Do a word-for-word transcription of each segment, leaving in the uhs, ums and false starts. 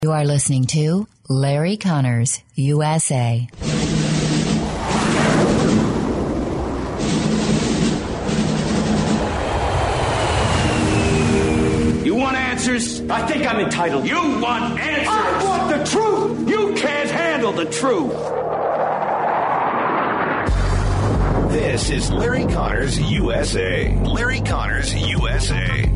You are listening to Larry Connors, U S A. You want answers? I think I'm entitled. You want answers? I want the truth! You can't handle the truth. This is Larry Connors, U S A. Larry Connors, U S A.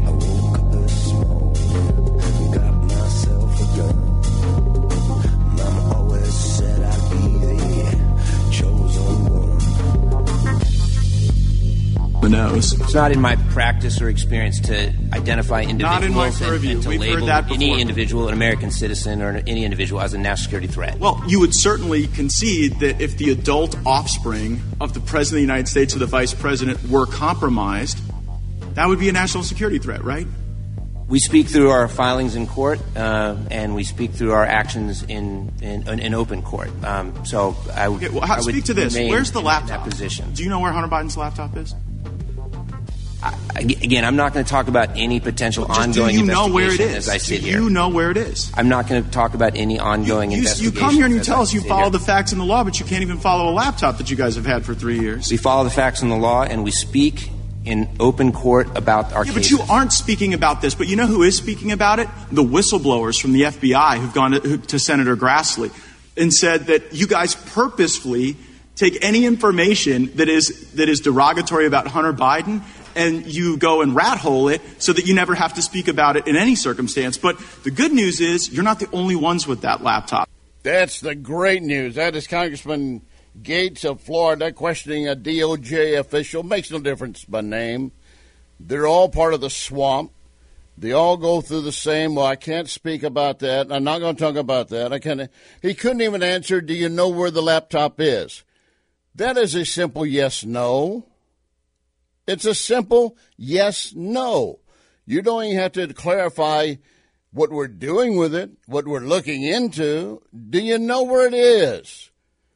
Nose. It's not in my practice or experience to identify individuals not in my and, purview. and to We've label heard that any before. individual, an American citizen, or any individual as a national security threat. Well, you would certainly concede that if the adult offspring of the President of the United States or the Vice President were compromised, that would be a national security threat, right? We speak through our filings in court, uh, and we speak through our actions in in, in open court. Um, so I would, okay, well, how, I would speak to this. Where's the in laptop? that position. Do you know where Hunter Biden's laptop is? I, again, I'm not going to talk about any potential Just ongoing do you know investigation where it is? as I sit do here. you know where it is? I'm not going to talk about any ongoing you, you, investigation. You come here and you tell I us you sit follow here. the facts and the law, but you can't even follow a laptop that you guys have had for three years. We follow the facts and the law, and we speak in open court about our yeah, cases. but you aren't speaking about this. But you know who is speaking about it? The whistleblowers from the F B I who've gone to, to Senator Grassley and said that you guys purposefully take any information that is that is derogatory about Hunter Biden and you go and rat hole it so that you never have to speak about it in any circumstance. But the good news is you're not the only ones with that laptop. That's the great news. That is Congressman Gates of Florida questioning a D O J official. Makes no difference by name. They're all part of the swamp. They all go through the same, well, I can't speak about that. I'm not going to talk about that. I can't. He couldn't even answer, do you know where the laptop is? That is a simple yes, no. It's a simple yes, no. You don't even have to clarify what we're doing with it, what we're looking into. Do you know where it is?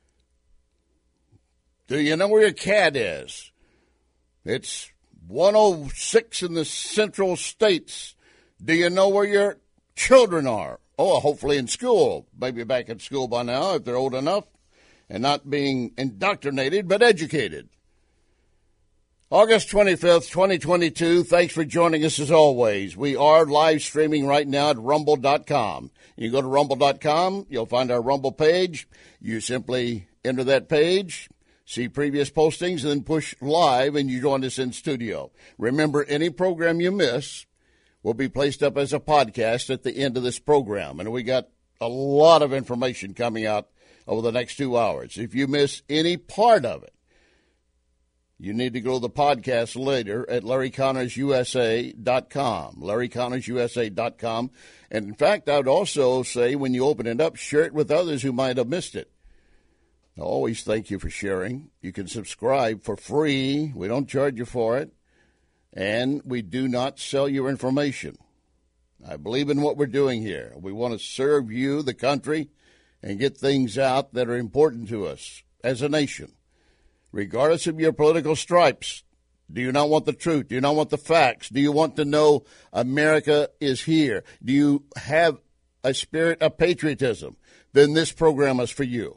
Do you know where your cat is? It's one oh six in the central states. Do you know where your children are? Oh, hopefully in school. Maybe back in school by now if they're old enough and not being indoctrinated but educated. August twenty-fifth, twenty twenty-two. Thanks for joining us as always. We are live streaming right now at rumble dot com. You go to rumble dot com, you'll find our Rumble page. You simply enter that page, see previous postings, and then push live, and you join us in studio. Remember, any program you miss will be placed up as a podcast at the end of this program. And we got a lot of information coming out over the next two hours. If you miss any part of it, you need to go to the podcast later at larry connors u s a dot com, larry connors u s a dot com. And, in fact, I would also say when you open it up, share it with others who might have missed it. I always thank you for sharing. You can subscribe for free. We don't charge you for it. And we do not sell your information. I believe in what we're doing here. We want to serve you, the country, and get things out that are important to us as a nation. Regardless of your political stripes, do you not want the truth? Do you not want the facts? Do you want to know America is here? Do you have a spirit of patriotism? Then this program is for you.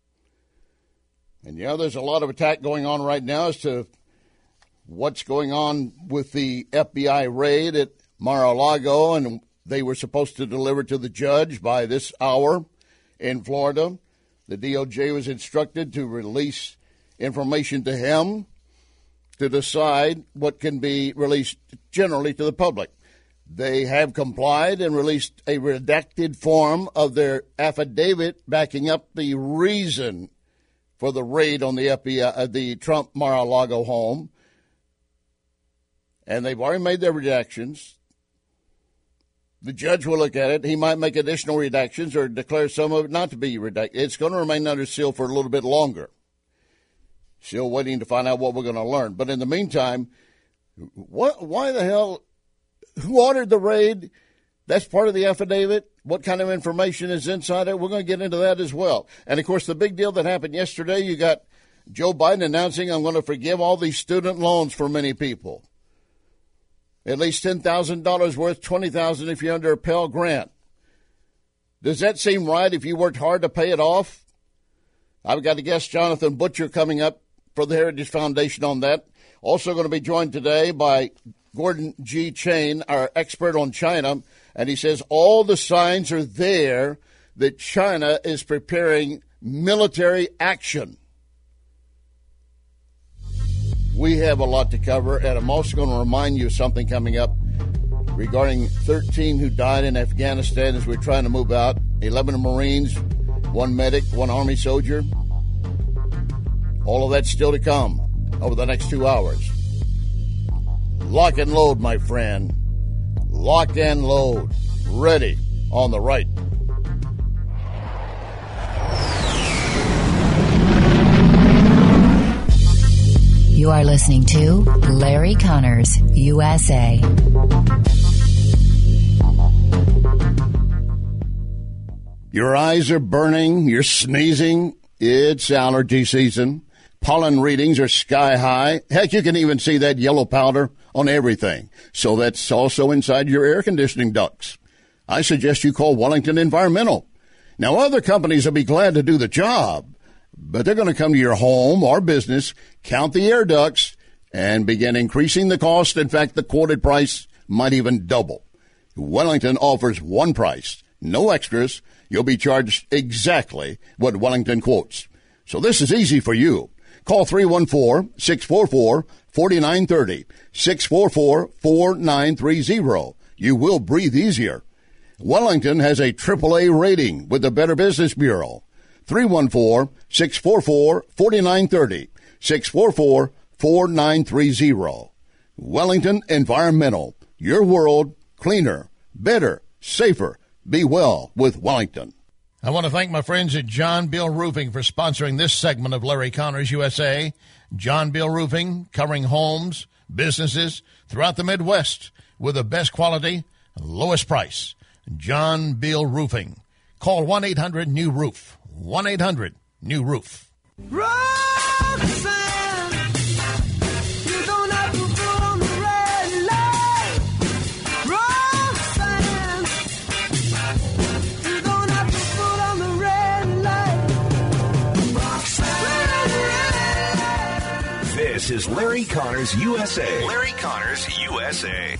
And, yeah, there's a lot of attack going on right now as to what's going on with the F B I raid at Mar-a-Lago, and they were supposed to deliver to the judge by this hour in Florida. The D O J was instructed to release information to him to decide what can be released generally to the public. They have complied and released a redacted form of their affidavit backing up the reason for the raid on the F B I, uh, the Trump Mar-a-Lago home. And they've already made their redactions. The judge will look at it. He might make additional redactions or declare some of it not to be redacted. It's going to remain under seal for a little bit longer. Still waiting to find out what we're going to learn. But in the meantime, what, why the hell, who ordered the raid? That's part of the affidavit. What kind of information is inside it? We're going to get into that as well. And, of course, the big deal that happened yesterday, you got Joe Biden announcing, I'm going to forgive all these student loans for many people. At least ten thousand dollars worth, twenty thousand dollars if you're under a Pell Grant. Does that seem right if you worked hard to pay it off? I've got a guest, Jonathan Butcher, coming up for the Heritage Foundation on that. Also going to be joined today by Gordon G. Chain, our expert on China, and he says all the signs are there that China is preparing military action. We have a lot to cover, and I'm also going to remind you of something coming up regarding thirteen who died in Afghanistan as we're trying to move out, eleven Marines, one medic, one Army soldier. All of that's still to come over the next two hours. Lock and load, my friend. Lock and load. Ready on the right. You are listening to Larry Connors, U S A. Your eyes are burning. You're sneezing. It's allergy season. Pollen readings are sky high. Heck, you can even see that yellow powder on everything. So that's also inside your air conditioning ducts. I suggest you call Wellington Environmental. Now, other companies will be glad to do the job, but they're going to come to your home or business, count the air ducts, and begin increasing the cost. In fact, the quoted price might even double. Wellington offers one price, no extras. You'll be charged exactly what Wellington quotes. So this is easy for you. Call three one four, six four four, four nine three zero, six four four, four nine three zero. You will breathe easier. Wellington has a triple A rating with the Better Business Bureau. three one four, six four four, four nine three zero, six four four, four nine three zero. Wellington Environmental. Your world cleaner, better, safer. Be well with Wellington. I want to thank my friends at John Bill Roofing for sponsoring this segment of Larry Connors U S A. John Bill Roofing, covering homes, businesses throughout the Midwest with the best quality, lowest price. John Bill Roofing. Call one eight hundred new roof. one eight hundred new roof. Roxanne, you don't have to put on the red light. Roxanne, you don't have to put on the red light. Roxanne. This is Larry Connors U S A. Larry Connors U S A.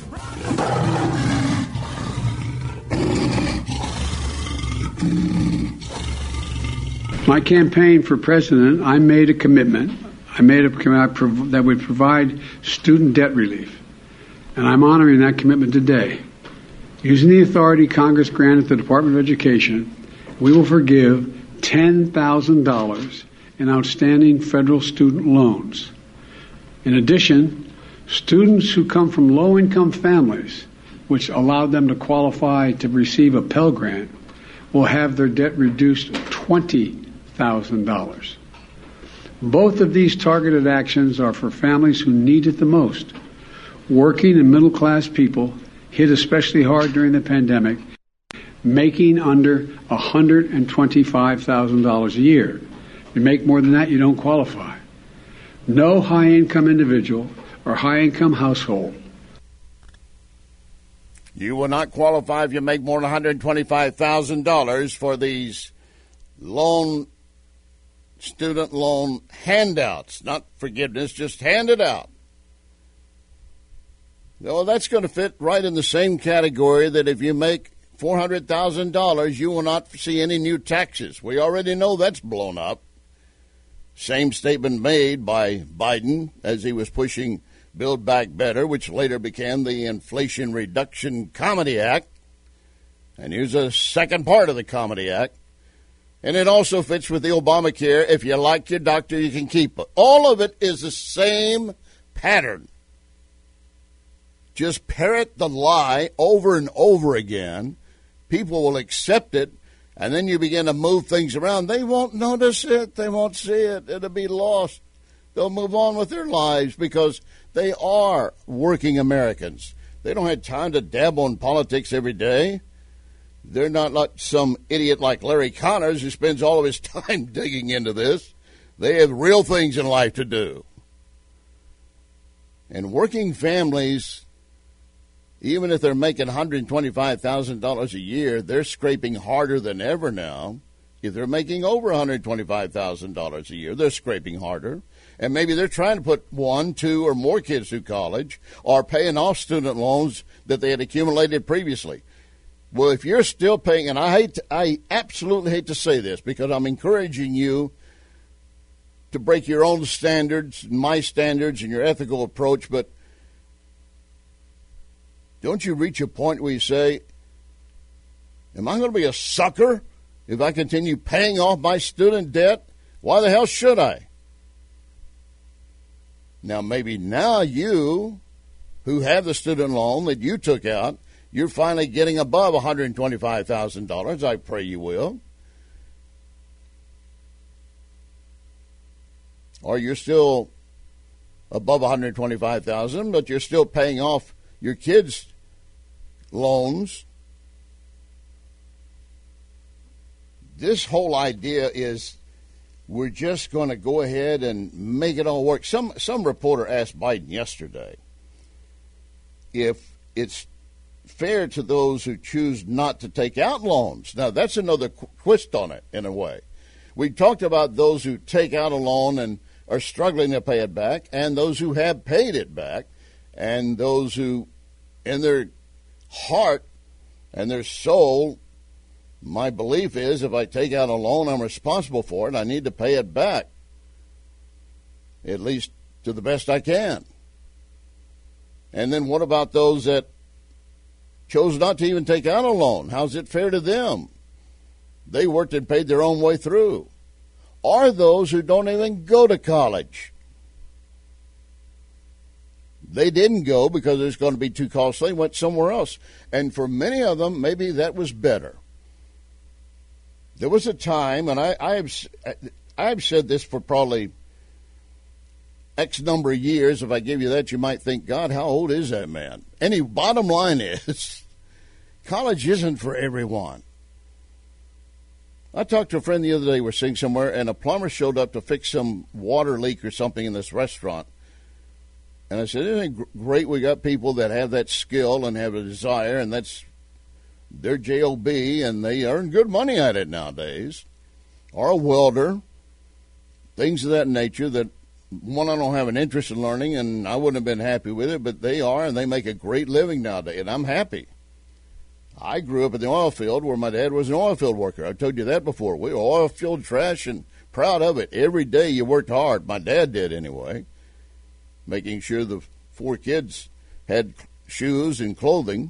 My campaign for president, I made a commitment. I made a commitment that would provide student debt relief. And I'm honoring that commitment today. Using the authority Congress granted the Department of Education, we will forgive ten thousand dollars in outstanding federal student loans. In addition, students who come from low-income families, which allowed them to qualify to receive a Pell Grant, will have their debt reduced twenty thousand dollars. Both of these targeted actions are for families who need it the most. Working and middle-class people hit especially hard during the pandemic, making under one hundred twenty-five thousand dollars a year. If you make more than that, you don't qualify. No high-income individual or high-income household. You will not qualify if you make more than one hundred twenty-five thousand dollars for these loan, student loan handouts, not forgiveness, just hand it out. Well, that's going to fit right in the same category that if you make four hundred thousand dollars, you will not see any new taxes. We already know that's blown up. Same statement made by Biden as he was pushing Build Back Better, which later became the Inflation Reduction Comedy Act. And here's a second part of the Comedy Act. And it also fits with the Obamacare. If you like your doctor, you can keep it. All of it is the same pattern. Just parrot the lie over and over again. People will accept it, and then you begin to move things around. They won't notice it. They won't see it. It'll be lost. They'll move on with their lives because they are working Americans. They don't have time to dabble in politics every day. They're not like some idiot like Larry Connors who spends all of his time digging into this. They have real things in life to do. And working families even if they're making one hundred twenty-five thousand dollars a year, they're scraping harder than ever now. If they're making over one hundred twenty-five thousand dollars a year, they're scraping harder. And maybe they're trying to put one, two, or more kids through college or paying off student loans that they had accumulated previously. Well, if you're still paying, and I hate to, I absolutely hate to say this because I'm encouraging you to break your own standards, my standards, and your ethical approach, but don't you reach a point where you say, am I going to be a sucker if I continue paying off my student debt? Why the hell should I? Now, maybe now you, who have the student loan that you took out, you're finally getting above one hundred twenty-five thousand dollars. I pray you will. Or you're still above one hundred twenty-five thousand dollars, but you're still paying off your kids' loans. This whole idea is we're just going to go ahead and make it all work. Some some reporter asked Biden yesterday if it's fair to those who choose not to take out loans. Now, that's another qu- twist on it, in a way. We talked about those who take out a loan and are struggling to pay it back, and those who have paid it back, and those who, in their heart and their soul, my belief is if I take out a loan, I'm responsible for it. I need to pay it back, at least to the best I can. And then what about those that chose not to even take out a loan? How's it fair to them? They worked and paid their own way through. Or those who don't even go to college. They didn't go because it's going to be too costly, went somewhere else. And for many of them, maybe that was better. There was a time, and I, I have I've said this for probably X number of years. If I give you that, you might think, God, how old is that man? Any bottom line is, college isn't for everyone. I talked to a friend the other day. We're sitting somewhere, and a plumber showed up to fix some water leak or something in this restaurant. And I said, isn't it great we got people that have that skill and have a desire, and that's their J O B, and they earn good money at it nowadays. Or a welder, things of that nature that, one, I don't have an interest in learning, and I wouldn't have been happy with it, but they are, and they make a great living nowadays, and I'm happy. I grew up in the oil field where my dad was an oil field worker. I've told you that before. We were oil field trash and proud of it. Every day you worked hard. My dad did anyway, making sure the four kids had shoes and clothing.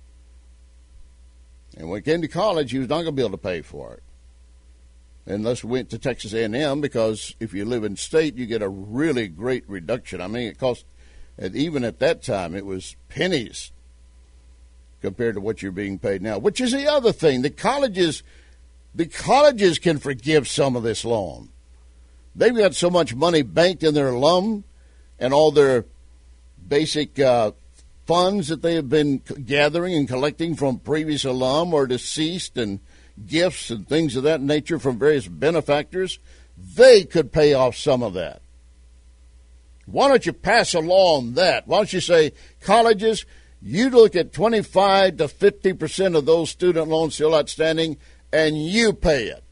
And when it came to college, he was not going to be able to pay for it. Unless we went to Texas A and M, because if you live in state, you get a really great reduction. I mean, it cost, and even at that time, it was pennies compared to what you're being paid now, which is the other thing. The colleges, the colleges can forgive some of this loan. They've got so much money banked in their alum and all their basic uh, funds that they have been gathering and collecting from previous alum or deceased, and gifts and things of that nature from various benefactors. They could pay off some of that. Why don't you pass a law on that? Why don't you say, colleges, you look at twenty-five to fifty percent of those student loans still outstanding, and you pay it.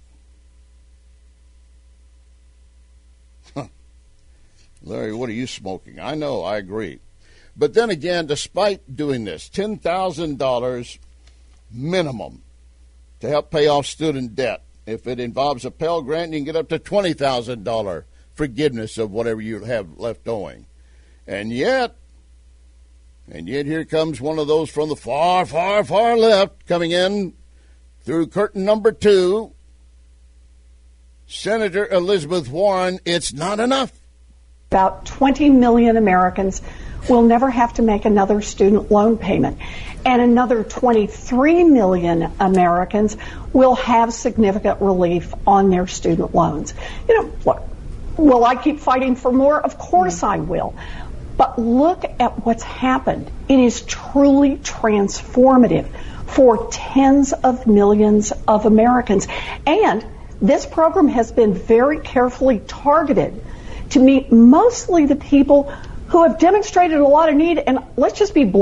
Huh. Larry, what are you smoking? I know, I agree. But then again, despite doing this, ten thousand dollars minimum to help pay off student debt. If it involves a Pell Grant, you can get up to twenty thousand dollars forgiveness of whatever you have left owing. And yet, and yet here comes one of those from the far, far, far left coming in through curtain number two. Senator Elizabeth Warren, it's not enough. About twenty million Americans will never have to make another student loan payment. And another twenty-three million Americans will have significant relief on their student loans. You know, look, will I keep fighting for more? Of course I will. But look at what's happened. It is truly transformative for tens of millions of Americans. And this program has been very carefully targeted to meet mostly the people who have demonstrated a lot of need. And let's just be blunt.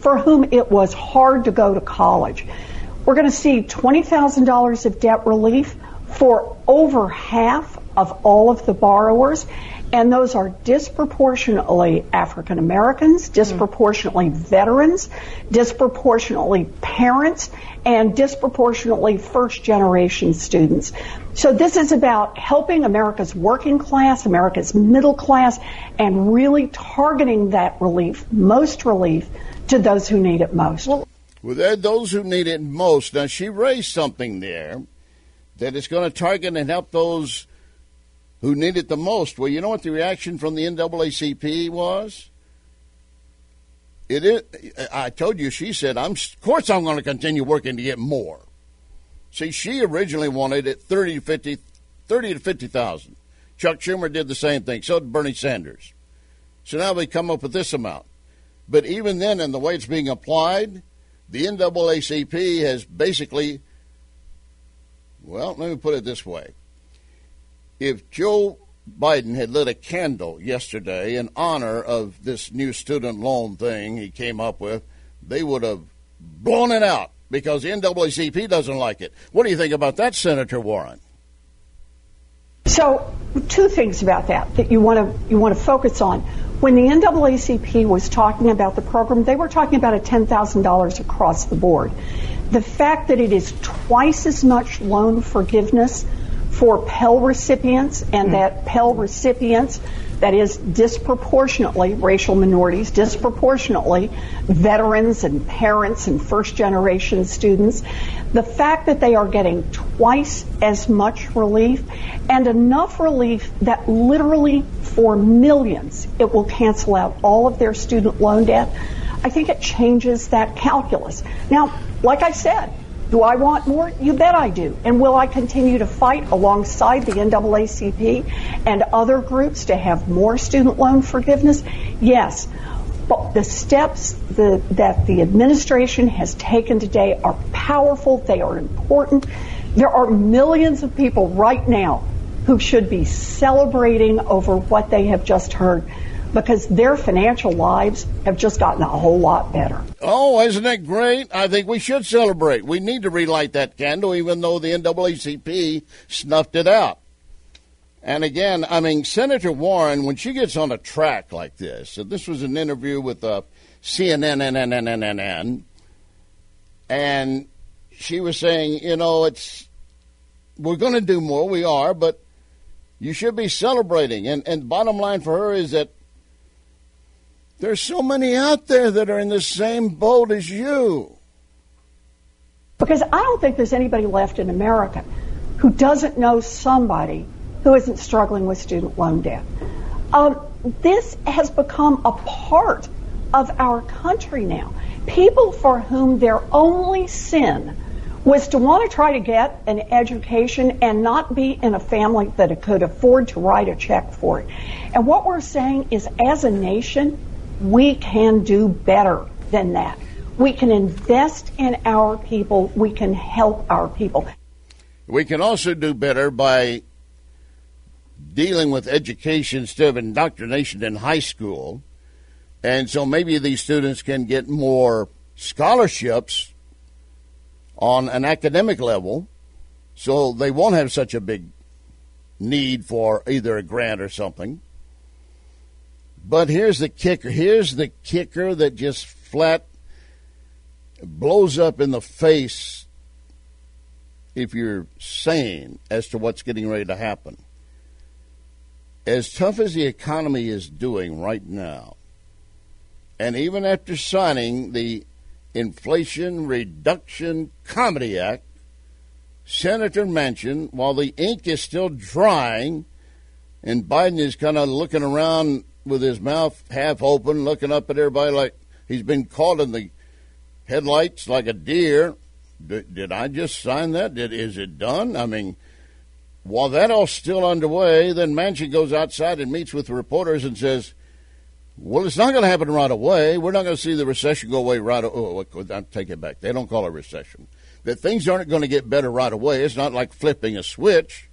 for whom it was hard to go to college. We're going to see twenty thousand dollars of debt relief for over half of all of the borrowers, and those are disproportionately African Americans, disproportionately veterans, disproportionately parents, and disproportionately first-generation students. So this is about helping America's working class, America's middle class, and really targeting that relief, most relief, to those who need it most. Well, well those who need it most. Now, she raised something there that is going to target and help those who need it the most. Well, you know what the reaction from the N double A C P was? It is. I told you, she said, "I'm of course I'm going to continue working to get more." See, she originally wanted it thirty to fifty, thirty to fifty thousand. Chuck Schumer did the same thing. So did Bernie Sanders. So now we come up with this amount. But even then, in the way it's being applied, the N double A C P has basically, well, let me put it this way. If Joe Biden had lit a candle yesterday in honor of this new student loan thing he came up with, they would have blown it out because the N double A C P doesn't like it. What do you think about that, Senator Warren? So, two things about that that you want to you want to focus on. When the N double A C P was talking about the program, they were talking about a ten thousand dollars across the board. The fact that it is twice as much loan forgiveness for Pell recipients, and that Pell recipients, that is disproportionately racial minorities, disproportionately veterans and parents and first-generation students, the fact that they are getting twice as much relief and enough relief that literally for millions it will cancel out all of their student loan debt, I think it changes that calculus. Now, like I said, do I want more? You bet I do. And will I continue to fight alongside the N double A C P and other groups to have more student loan forgiveness? Yes. But the steps the, that the administration has taken today are powerful. They are important. There are millions of people right now who should be celebrating over what they have just heard, because their financial lives have just gotten a whole lot better. Oh, isn't that great? I think we should celebrate. We need to relight that candle, even though the N double A C P snuffed it out. And again, I mean, Senator Warren, when she gets on a track like this, so this was an interview with uh, C N N, and she was saying, you know, it's we're going to do more. We are, but you should be celebrating. And, and bottom line for her is that there's so many out there that are in the same boat as you. Because I don't think there's anybody left in America who doesn't know somebody who isn't struggling with student loan debt. Um, this has become a part of our country now. People for whom their only sin was to want to try to get an education and not be in a family that could afford to write a check for it. And what we're saying is, as a nation, we can do better than that. We can invest in our people. We can help our people. We can also do better by dealing with education instead of indoctrination in high school. And so maybe these students can get more scholarships on an academic level, so they won't have such a big need for either a grant or something. But here's the kicker. Here's the kicker that just flat blows up in the face if you're sane as to what's getting ready to happen. As tough as the economy is doing right now, and even after signing the Inflation Reduction Comedy Act, Senator Manchin, while the ink is still drying and Biden is kind of looking around with his mouth half open, looking up at everybody like he's been caught in the headlights like a deer. D- did I just sign that? Did, is it done? I mean, while that all's still underway, then Manchin goes outside and meets with reporters and says, well, it's not going to happen right away. We're not going to see the recession go away right away. Oh, I'll take it back. They don't call it a recession. That things aren't going to get better right away. It's not like flipping a switch.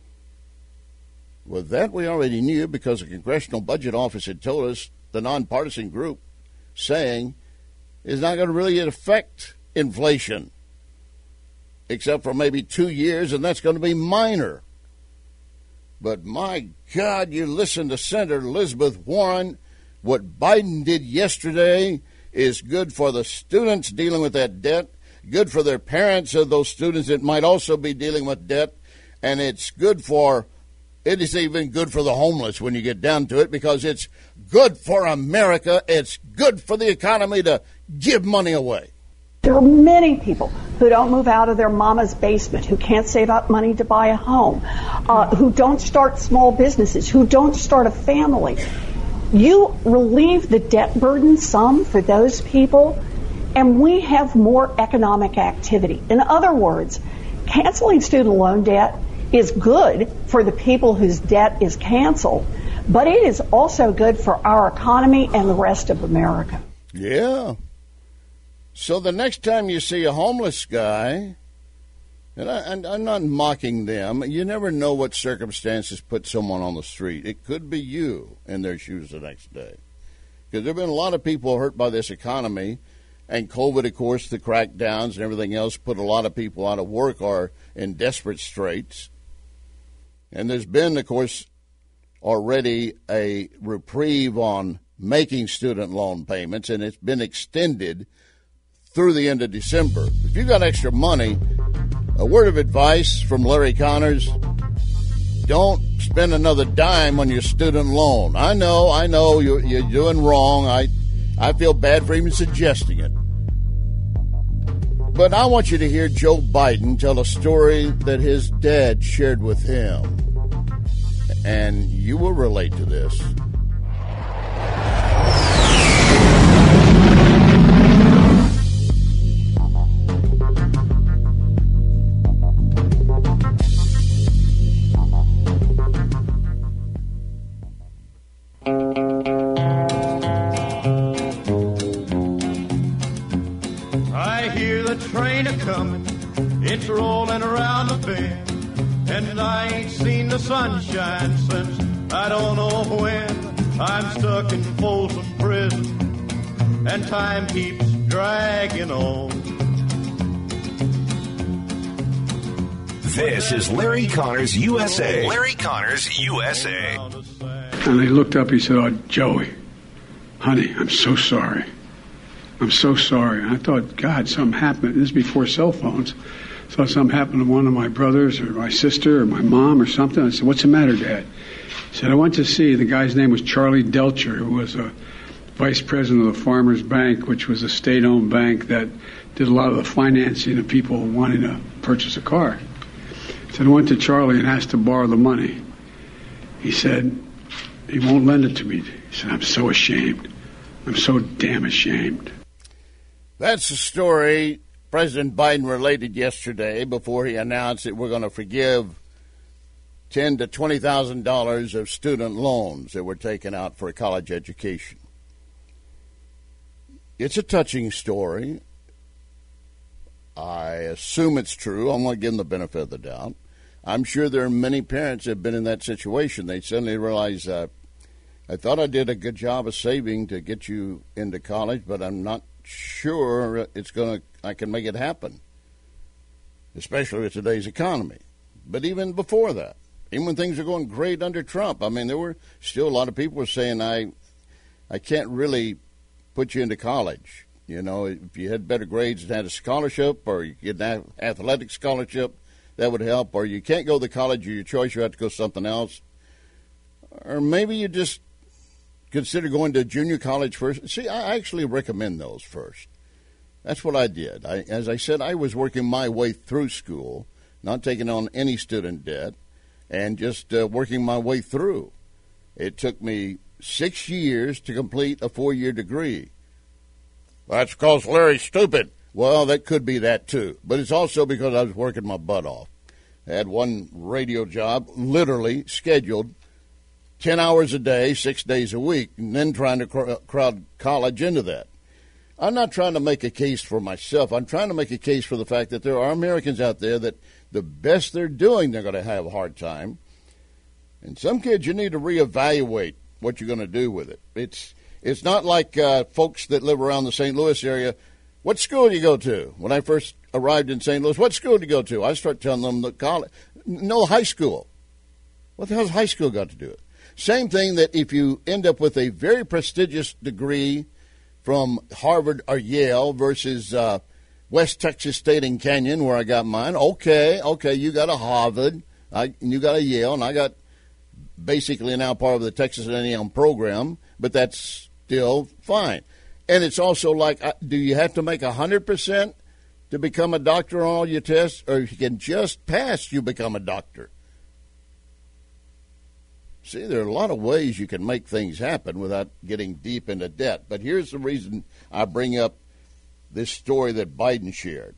Well, that we already knew because the Congressional Budget Office had told us, the nonpartisan group, saying is not going to really affect inflation, except for maybe two years, and that's going to be minor. But my God, you listen to Senator Elizabeth Warren. What Biden did yesterday is good for the students dealing with that debt, good for their parents of those students that might also be dealing with debt, and it's good for, it is even good for the homeless when you get down to it, because it's good for America. It's good for the economy to give money away. There are many people who don't move out of their mama's basement, who can't save up money to buy a home, uh, who don't start small businesses, who don't start a family. You relieve the debt burden some for those people, and we have more economic activity. In other words, canceling student loan debt is good for the people whose debt is canceled, but it is also good for our economy and the rest of America. Yeah. So the next time you see a homeless guy, and, I, and I'm not mocking them, you never know what circumstances put someone on the street. It could be you in their shoes the next day. Because there have been a lot of people hurt by this economy, and COVID, of course, the crackdowns and everything else put a lot of people out of work or in desperate straits. And there's been, of course, already a reprieve on making student loan payments, and it's been extended through the end of December. If you've got extra money, a word of advice from Larry Connors: don't spend another dime on your student loan. I know, I know you're, you're doing wrong. I, I feel bad for even suggesting it. But I want you to hear Joe Biden tell a story that his dad shared with him. And you will relate to this. I hear the train a-comin', it's rolling around the bend, and I ain't seen the sunshine since I don't know when. I'm stuck in Folsom Prison, and time keeps dragging on. This is Larry Connors U S A. Larry Connors U S A. And I looked up, he said, "Oh, Joey, honey, I'm so sorry. I'm so sorry." And I thought, God, something happened. This is before cell phones. Thought something happened to one of my brothers or my sister or my mom or something. I said, "What's the matter, Dad?" He said, "I went to see," the guy's name was Charlie Delcher, who was a vice president of the Farmers Bank, which was a state-owned bank that did a lot of the financing of people wanting to purchase a car. He said, "I went to Charlie and asked to borrow the money." He said, "He won't lend it to me." He said, "I'm so ashamed. I'm so damn ashamed." That's the story President Biden related yesterday before he announced that we're going to forgive ten thousand to twenty thousand dollars of student loans that were taken out for a college education. It's a touching story. I assume it's true. I'm going to give them the benefit of the doubt. I'm sure there are many parents that have been in that situation. They suddenly realize, uh, I thought I did a good job of saving to get you into college, but I'm not sure it's going to, I can make it happen, especially with today's economy. But even before that, even when things are going great under Trump, I mean, there were still a lot of people were saying, I, I can't really put you into college. You know, if you had better grades and had a scholarship, or you get an athletic scholarship, that would help. Or you can't go to the college of your choice, you have to go something else. Or maybe you just consider going to junior college first. See, I actually recommend those first. That's what I did. I, as I said, I was working my way through school, not taking on any student debt, and just uh, working my way through. It took me six years to complete a four-year degree. That's because Larry's stupid. Well, that could be that, too. But it's also because I was working my butt off. I had one radio job, literally scheduled ten hours a day, six days a week, and then trying to cr- crowd college into that. I'm not trying to make a case for myself. I'm trying to make a case for the fact that there are Americans out there that the best they're doing, they're going to have a hard time. And some kids, you need to reevaluate what you're going to do with it. It's It's not like uh, folks that live around the Saint Louis area. What school do you go to? When I first arrived in Saint Louis, what school do you go to? I start telling them the college. No, high school. What the hell's high school got to do with it? Same thing that if you end up with a very prestigious degree from Harvard or Yale versus uh, West Texas State and Canyon, where I got mine. Okay, okay, you got a Harvard, I, you got a Yale, and I got basically now part of the Texas A and M program, but that's still fine. And it's also like, do you have to make one hundred percent to become a doctor on all your tests, or if you can just pass, you become a doctor? See, there are a lot of ways you can make things happen without getting deep into debt. But here's the reason I bring up this story that Biden shared.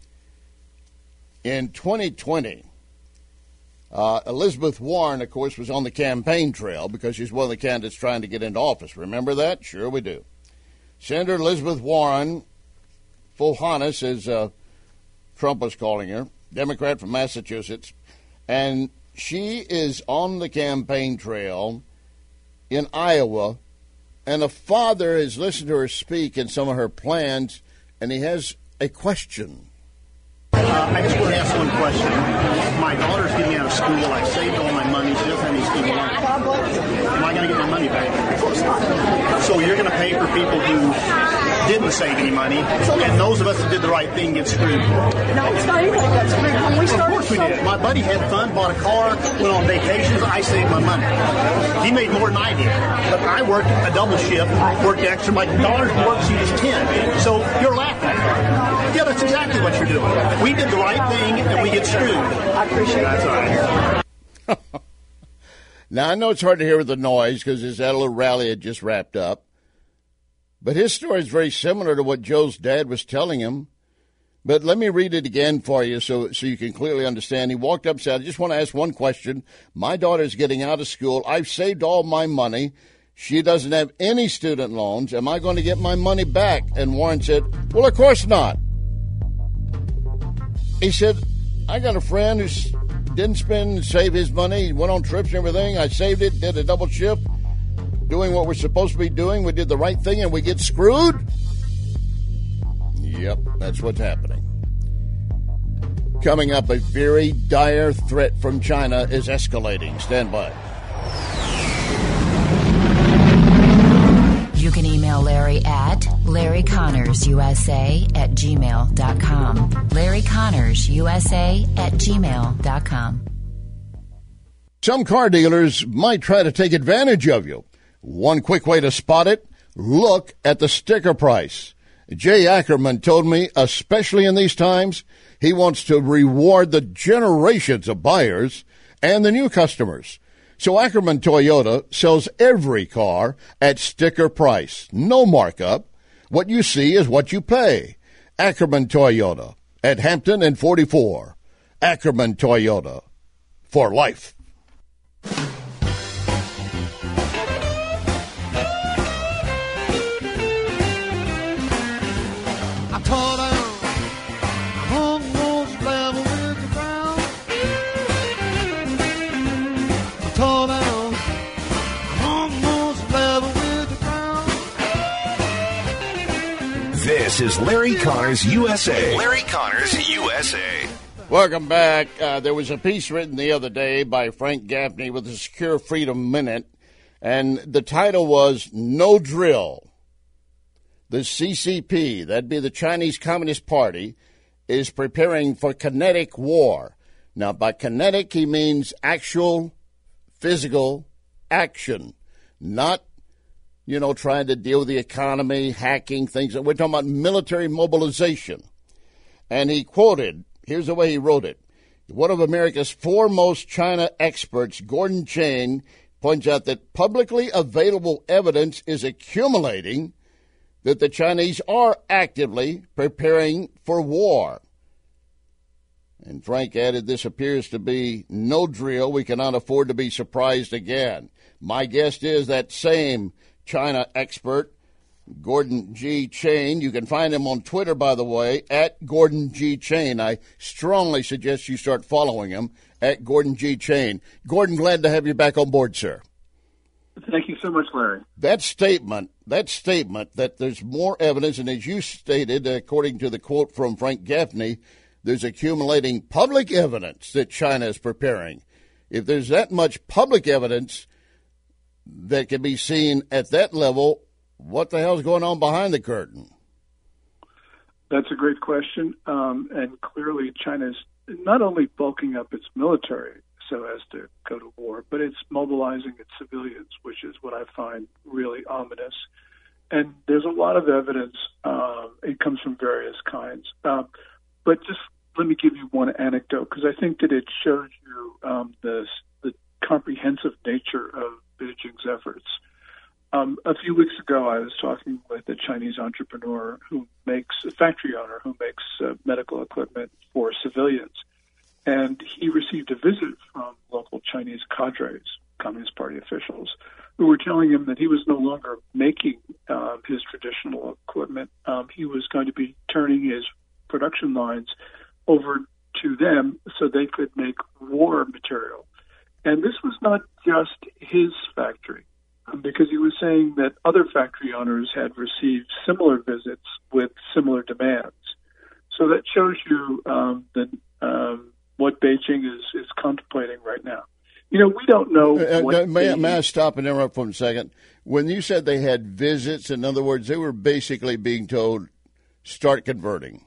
In twenty twenty, uh, Elizabeth Warren, of course, was on the campaign trail because she's one of the candidates trying to get into office. Remember that? Sure we do. Senator Elizabeth Warren, Fuhanis, as uh, Trump was calling her, Democrat from Massachusetts, and she is on the campaign trail in Iowa, and a father has listened to her speak in some of her plans, and he has a question. Uh, I just want to ask one question. My daughter's getting out of school. I saved all my money. She doesn't have any student loans. Am I going to get my money back? Of course not. So you're going to pay for people who didn't save any money, and those of us that did the right thing get screwed. No, it's not anything that's screwed. When we started, of course we did. My buddy had fun, bought a car, went on vacations. I saved my money. He made more than I did. But I worked a double shift, worked extra. My daughter's work, she was ten. So you're laughing. Yeah, that's exactly what you're doing. We did the right thing, and we get screwed. I appreciate that's that. That's all right. Now, I know it's hard to hear with the noise because his that little rally had just wrapped up. But his story is very similar to what Joe's dad was telling him. But let me read it again for you so so you can clearly understand. He walked up and said, I just want to ask one question. My daughter's getting out of school. I've saved all my money. She doesn't have any student loans. Am I going to get my money back? And Warren said, well, of course not. He said, I got a friend who didn't spend, save his money. He went on trips and everything. I saved it, did a double shift. Doing what we're supposed to be doing, we did the right thing, and we get screwed? Yep, that's what's happening. Coming up, a very dire threat from China is escalating. Stand by. You can email Larry at Larry Connors U S A at gmail dot com. Larry Connors U S A at gmail dot com. Some car dealers might try to take advantage of you. One quick way to spot it, look at the sticker price. Jay Ackerman told me, especially in these times, he wants to reward the generations of buyers and the new customers. So Ackerman Toyota sells every car at sticker price. No markup. What you see is what you pay. Ackerman Toyota at Hampton and forty-four. Ackerman Toyota for life. This is Larry Connors U S A. Larry Connors U S A. Welcome back. Uh, there was a piece written the other day by Frank Gaffney with the Secure Freedom Minute, and the title was No Drill. The C C P, that'd be the Chinese Communist Party, is preparing for kinetic war. Now, by kinetic, he means actual physical action, not you know, trying to deal with the economy, hacking, things. We're talking about military mobilization. And he quoted, here's the way he wrote it. One of America's foremost China experts, Gordon Chang, points out that publicly available evidence is accumulating that the Chinese are actively preparing for war. And Frank added, this appears to be no drill. We cannot afford to be surprised again. My guess is that same China expert, Gordon G. Chang. You can find him on Twitter, by the way, at Gordon G. Chang. I strongly suggest you start following him at Gordon G. Chang. Gordon, glad to have you back on board, sir. Thank you so much, Larry. That statement, that statement that there's more evidence, and as you stated, according to the quote from Frank Gaffney, there's accumulating public evidence that China is preparing. If there's that much public evidence that can be seen at that level, what the hell's going on behind the curtain? That's a great question. Um, and clearly China's not only bulking up its military so as to go to war, but it's mobilizing its civilians, which is what I find really ominous. And there's a lot of evidence. Um, it comes from various kinds. Um, but just let me give you one anecdote, because I think that it shows you um, the, the comprehensive nature of Beijing's efforts. Um, a few weeks ago, I was talking with a Chinese entrepreneur who makes, a factory owner who makes uh, medical equipment for civilians. And he received a visit from local Chinese cadres, Communist Party officials, who were telling him that he was no longer making um, his traditional equipment. Um, he was going to be turning his production lines over to them so they could make war material. And this was not just his factory, um, because he was saying that other factory owners had received similar visits with similar demands. So that shows you um, that um, what Beijing is, is contemplating right now. You know, we don't know. Uh, what may, they, may I stop and interrupt for a second? When you said they had visits, in other words, they were basically being told, start converting.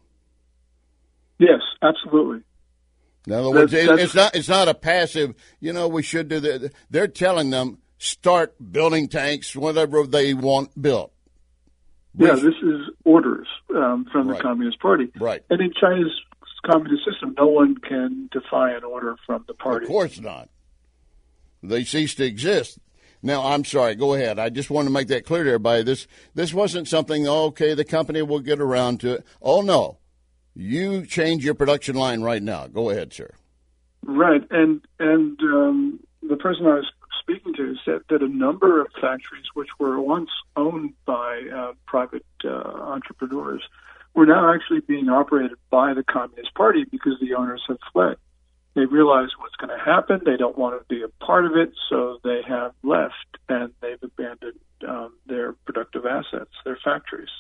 Yes, absolutely. In other words, That's, it, that's, it's not it's not a passive, you know, we should do that. They're telling them, start building tanks, whatever they want built. Yeah, this is orders um, from the Right. Communist Party. Right. And in China's communist system, no one can defy an order from the party. Of course not. They cease to exist. Now, I'm sorry, go ahead. I just want to make that clear to everybody. This this wasn't something, okay, the company will get around to it. Oh, no. You change your production line right now. Go ahead, sir. Right. And, and um, the person I was speaking to said that a number of factories which were once owned by uh, private uh, entrepreneurs were now actually being operated by the Communist Party because the owners have fled. They realize what's going to happen. They don't want to be a part of it, so they have left, and they've abandoned um, their productive assets, their factories.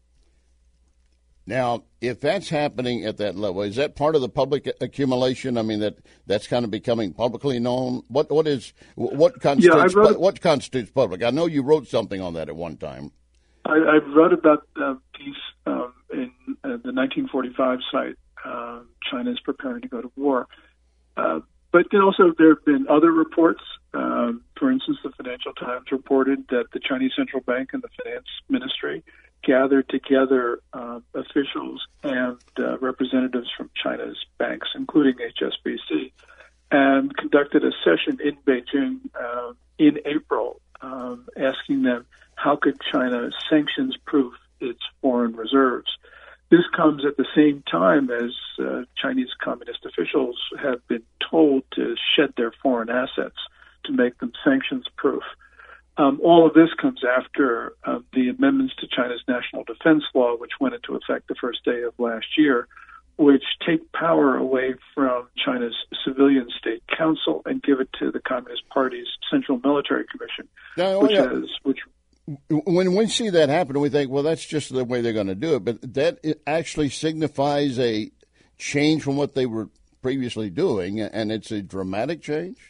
Now, if that's happening at that level, is that part of the public accumulation? I mean, that that's kind of becoming publicly known. What what is what constitutes yeah, wrote, what constitutes public? I know you wrote something on that at one time. I, I wrote about a piece um, in uh, the nineteen forty-five site. Uh, China is preparing to go to war. Uh, but then also there have been other reports. Um, for instance, the Financial Times reported that the Chinese Central Bank and the Finance Ministry gathered together uh, officials and uh, representatives from China's banks, including H S B C, and conducted a session in Beijing uh, in April, um, asking them how could China sanctions-proof its foreign reserves. This comes at the same time as uh, Chinese communist officials have been told to shed their foreign assets to make them sanctions-proof. Um, all of this comes after uh, the amendments to China's national defense law, which went into effect the first day of last year, which take power away from China's civilian state council and give it to the Communist Party's Central Military Commission, now, which yeah. is which. When we see that happen, we think, well, that's just the way they're going to do it. But that it actually signifies a change from what they were previously doing, and it's a dramatic change?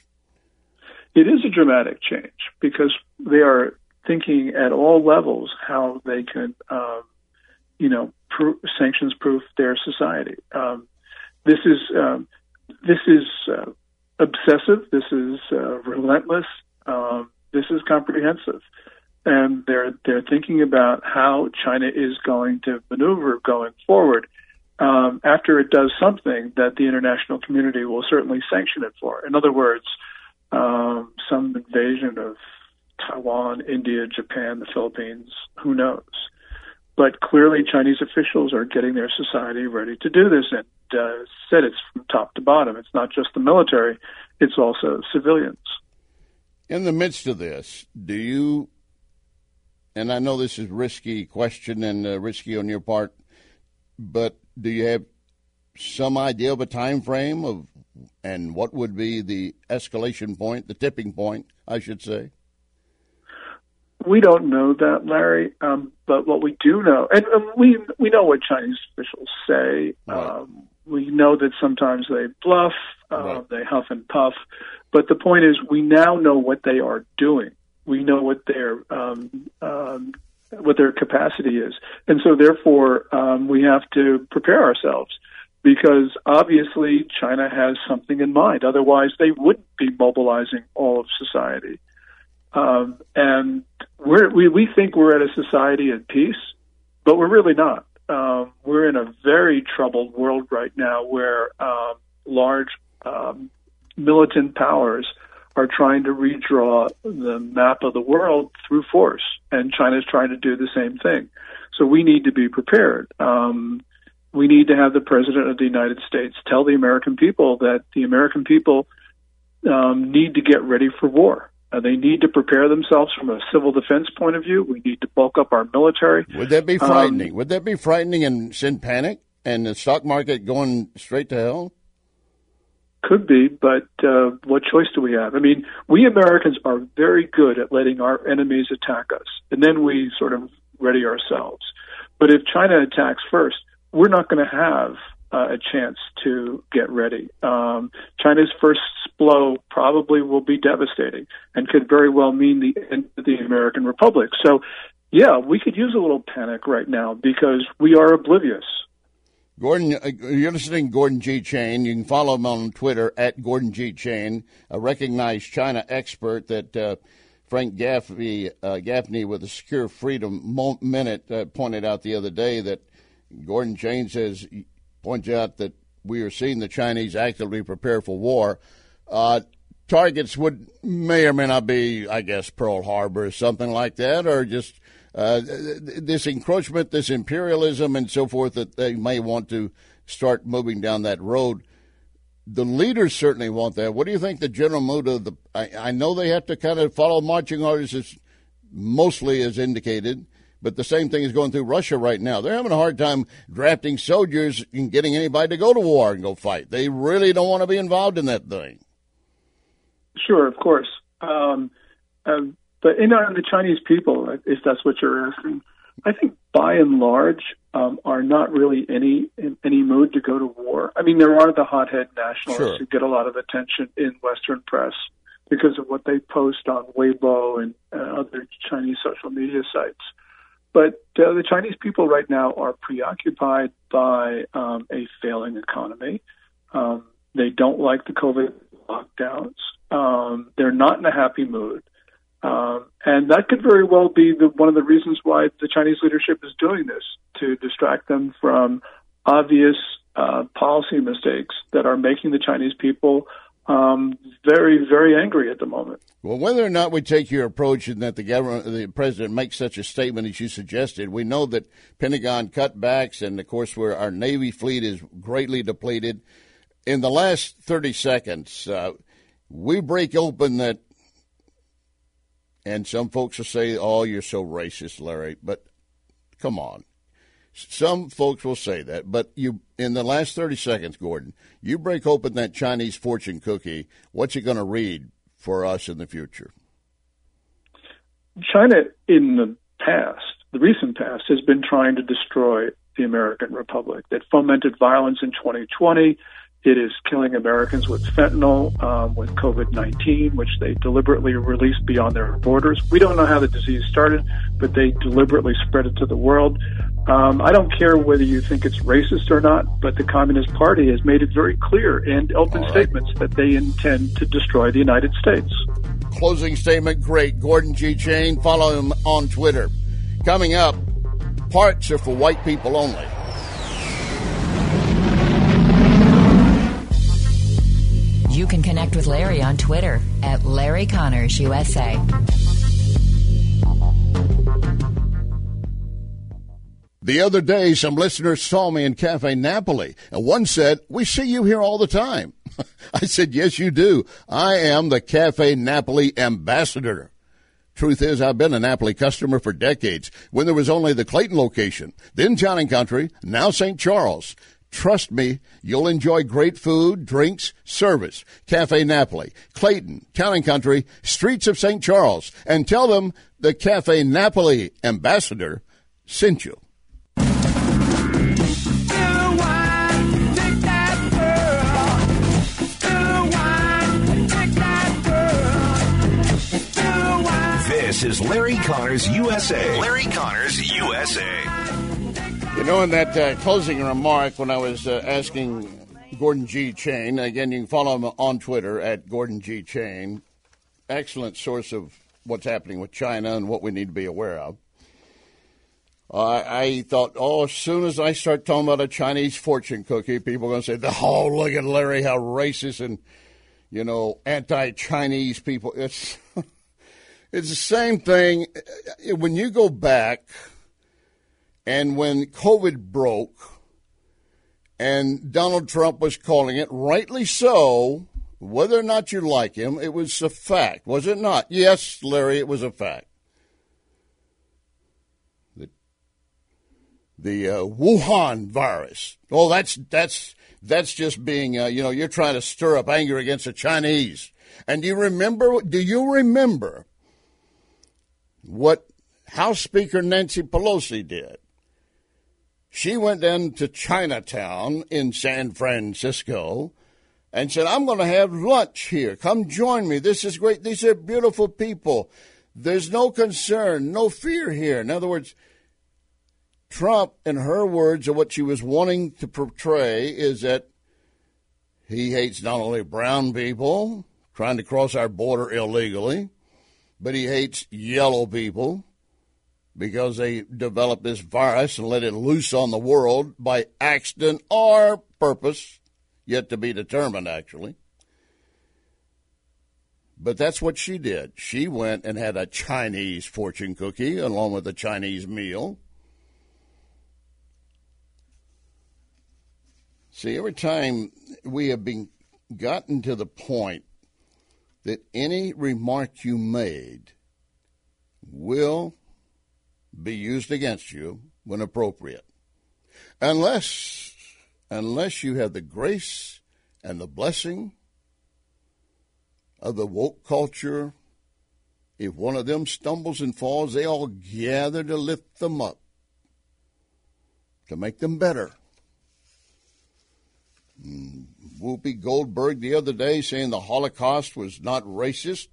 It is a dramatic change because they are thinking at all levels how they can, um, you know, pro- sanctions-proof their society. Um, this is um, this is uh, obsessive. This is uh, relentless. Um, this is comprehensive. And they're they're thinking about how China is going to maneuver going forward um, after it does something that the international community will certainly sanction it for. In other words, um, some invasion of Taiwan, India, Japan, the Philippines, who knows? But clearly Chinese officials are getting their society ready to do this. And uh, said it's from top to bottom. It's not just the military. It's also civilians. In the midst of this, do you... And I know this is a risky question and uh, risky on your part, but do you have some idea of a time frame of, and what would be the escalation point, the tipping point, I should say? We don't know that, Larry. Um, but what we do know, and um, we we know what Chinese officials say. Right. Um, we know that sometimes they bluff, uh, Right. they huff and puff. But the point is, we now know what they are doing. We know what their um, um, what their capacity is, and so therefore um, we have to prepare ourselves. Because obviously China has something in mind. Otherwise, they wouldn't be mobilizing all of society. Um, and we're, we we think we're at a society at peace, but we're really not. Um, we're in a very troubled world right now, where um, large um, militant powers are trying to redraw the map of the world through force, and China's trying to do the same thing. So we need to be prepared. Um, We need to have the President of the United States tell the American people that the American people um, need to get ready for war. Uh, they need to prepare themselves from a civil defense point of view. We need to bulk up our military. Would that be frightening? Um, Would that be frightening and send panic and the stock market going straight to hell? Could be, but uh, what choice do we have? I mean, we Americans are very good at letting our enemies attack us, and then we sort of ready ourselves. But if China attacks first, we're not going to have uh, a chance to get ready. Um, China's first blow probably will be devastating and could very well mean the end of the American Republic. So, yeah, we could use a little panic right now because we are oblivious. Gordon, you're listening to Gordon G. Chain. You can follow him on Twitter at Gordon G. Chain, a recognized China expert that uh, Frank Gaffney, uh, Gaffney with the Secure Freedom Minute uh, pointed out the other day that Gordon Chain says, points out that we are seeing the Chinese actively prepare for war. Uh, targets would may or may not be, I guess, Pearl Harbor or something like that, or just uh, this encroachment, this imperialism and so forth, that they may want to start moving down that road. The leaders certainly want that. What do you think the general mood of the – I know they have to kind of follow marching orders as mostly as indicated, but the same thing is going through Russia right now. They're having a hard time drafting soldiers and getting anybody to go to war and go fight. They really don't want to be involved in that thing. Sure, of course. Um, um, but in uh, the Chinese people, if that's what you're asking, I think by and large um, are not really any in any mood to go to war. I mean, there are the hothead nationalists Sure. who get a lot of attention in Western press because of what they post on Weibo and uh, other Chinese social media sites. But uh, the Chinese people right now are preoccupied by um, a failing economy. Um, they don't like the COVID lockdowns. Um, they're not in a happy mood. Um, and that could very well be the, one of the reasons why the Chinese leadership is doing this, to distract them from obvious uh, policy mistakes that are making the Chinese people um, very, very angry at the moment. Well, whether or not we take your approach and that the government, the president makes such a statement as you suggested, we know that Pentagon cutbacks and, of course, where our Navy fleet is greatly depleted. In the last thirty seconds, uh, we break open that, and some folks will say, oh, you're so racist, Larry, but come on. Some folks will say that, but you, in the last thirty seconds, Gordon, you break open that Chinese fortune cookie, what's it going to read for us in the future? China, in the past, the recent past, has been trying to destroy the American Republic. It fomented violence in twenty twenty. It is killing Americans with fentanyl, um, with COVID nineteen, which they deliberately released beyond their borders. We don't know how the disease started, but they deliberately spread it to the world. Um, I don't care whether you think it's racist or not, but the Communist Party has made it very clear in open All right. statements that they intend to destroy the United States. Closing statement, great. Gordon G. Chain, follow him on Twitter. Coming up, parts are for white people only. You can connect with Larry on Twitter at Larry Connors U S A. The other day, some listeners saw me in Cafe Napoli, and one said, we see you here all the time. I said, yes, you do. I am the Cafe Napoli ambassador. Truth is, I've been a Napoli customer for decades when there was only the Clayton location, then Town and Country, now Saint Charles. Trust me, you'll enjoy great food, drinks, service. Cafe Napoli, Clayton, Town and Country, streets of Saint Charles. And tell them the Cafe Napoli ambassador sent you. This is Larry Connors U S A. Larry Connors U S A. You know, in that uh, closing remark when I was uh, asking Gordon G. Chain, again, you can follow him on Twitter at Gordon G. Chain, excellent source of what's happening with China and what we need to be aware of. Uh, I thought, oh, as soon as I start talking about a Chinese fortune cookie, people are going to say, oh, look at Larry, how racist and, you know, anti-Chinese people. It's, it's the same thing. When you go back... And when COVID broke and Donald Trump was calling it, rightly so, whether or not you like him, it was a fact, was it not? Yes, Larry, it was a fact. The, the uh, Wuhan virus. Oh, that's that's that's just being, uh, you know, you're trying to stir up anger against the Chinese. And do you remember, do you remember what House Speaker Nancy Pelosi did? She went down to Chinatown in San Francisco and said, I'm going to have lunch here. Come join me. This is great. These are beautiful people. There's no concern, no fear here. In other words, Trump, in her words, of what she was wanting to portray is that he hates not only brown people trying to cross our border illegally, but he hates yellow people, because they developed this virus and let it loose on the world by accident or purpose, yet to be determined, actually. But that's what she did. She went and had a Chinese fortune cookie along with a Chinese meal. See, every time we have been gotten to the point that any remark you made will be used against you when appropriate. Unless, unless you have the grace and the blessing of the woke culture, if one of them stumbles and falls, they all gather to lift them up, to make them better. Whoopi Goldberg the other day saying the Holocaust was not racist.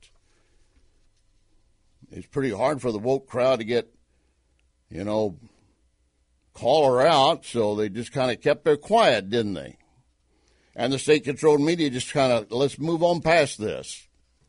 It's pretty hard for the woke crowd to get, you know, call her out, so they just kind of kept her quiet, didn't they? And the state-controlled media just kind of, let's move on past this.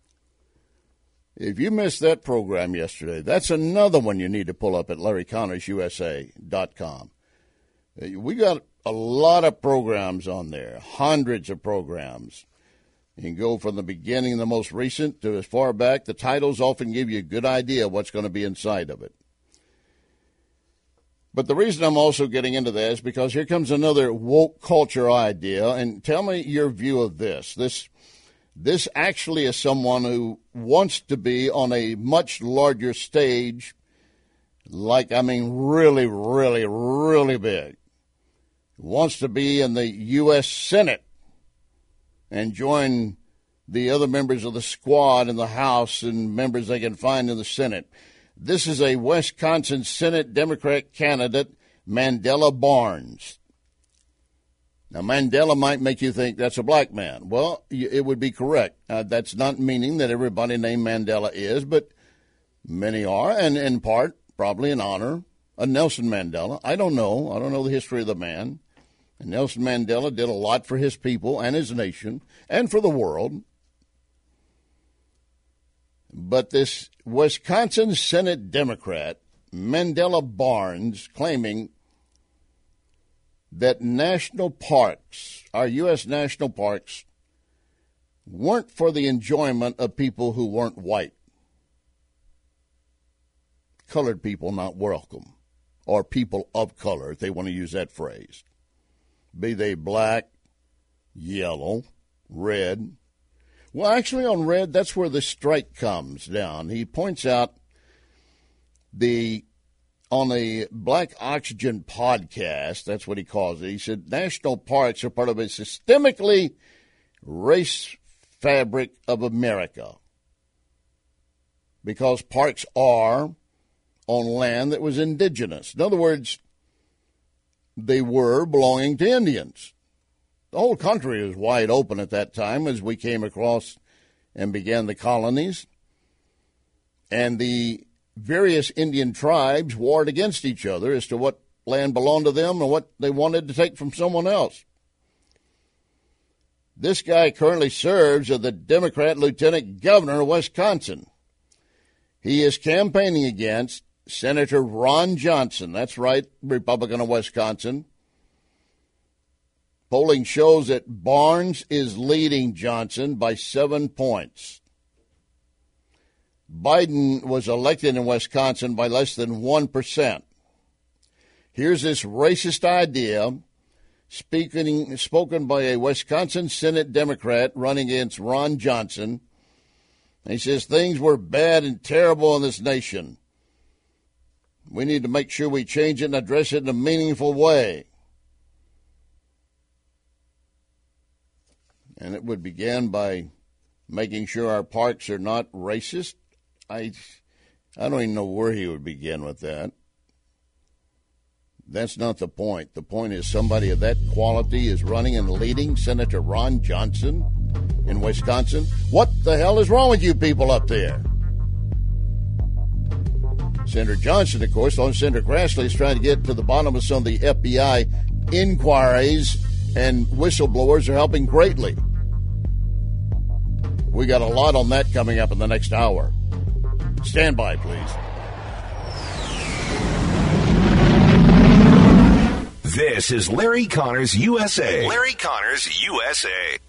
If you missed that program yesterday, that's another one you need to pull up at Larry Connors U S A dot com. We got a lot of programs on there, hundreds of programs. You can go from the beginning, the most recent, to as far back. The titles often give you a good idea of what's going to be inside of it. But the reason I'm also getting into that is because here comes another woke culture idea, and tell me your view of this. This this actually is someone who wants to be on a much larger stage, like, I mean, really, really, really big. Wants to be in the U S Senate and join the other members of the squad in the House and members they can find in the Senate. This is a Wisconsin Senate Democrat candidate, Mandela Barnes. Now, Mandela might make you think that's a black man. Well, it would be correct. Uh, that's not meaning that everybody named Mandela is, but many are, and in part, probably in honor of Nelson Mandela. I don't know. I don't know the history of the man. And Nelson Mandela did a lot for his people and his nation and for the world. But this Wisconsin Senate Democrat, Mandela Barnes, claiming that national parks, our U S national parks, weren't for the enjoyment of people who weren't white. Colored people not welcome, or people of color, if they want to use that phrase. Be they black, yellow, red. Well, actually on red, that's where the strike comes down. He points out the on the Black Oxygen podcast, that's what he calls it, he said national parks are part of a systemically race fabric of America because parks are on land that was indigenous. In other words, they were belonging to Indians. The whole country was wide open at that time as we came across and began the colonies. And the various Indian tribes warred against each other as to what land belonged to them and what they wanted to take from someone else. This guy currently serves as the Democrat lieutenant governor of Wisconsin. He is campaigning against Senator Ron Johnson. That's right, Republican of Wisconsin. Polling shows that Barnes is leading Johnson by seven points. Biden was elected in Wisconsin by less than one percent. Here's this racist idea speaking, spoken by a Wisconsin Senate Democrat running against Ron Johnson. He says things were bad and terrible in this nation. We need to make sure we change it and address it in a meaningful way. And it would begin by making sure our parks are not racist. I, I don't even know where he would begin with that. That's not the point. The point is somebody of that quality is running and leading Senator Ron Johnson in Wisconsin. What the hell is wrong with you people up there? Senator Johnson, of course, on Senator Grassley, is trying to get to the bottom of some of the F B I inquiries, and whistleblowers are helping greatly. We got a lot on that coming up in the next hour. Stand by, please. This is Larry Connors U S A. Larry Connors U S A.